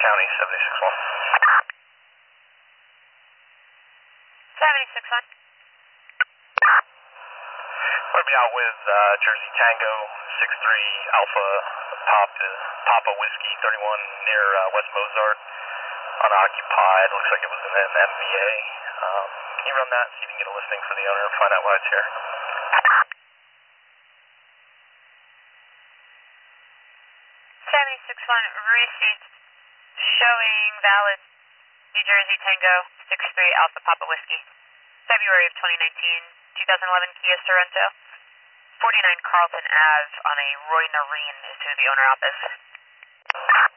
County, 761. 761. I'm going to be out with Jersey Tango 63 Alpha Papa Whiskey 31 near West Mozart, unoccupied. Looks like it was in an MVA. Can you run that, see if you can get a listing for the owner and find out why it's here? 761 receipt showing valid New Jersey Tango 63 Alpha Papa Whiskey, February of 2019, 2011 Kia Sorento, 49 Carlton Ave on a Roy Nareen is to the owner office.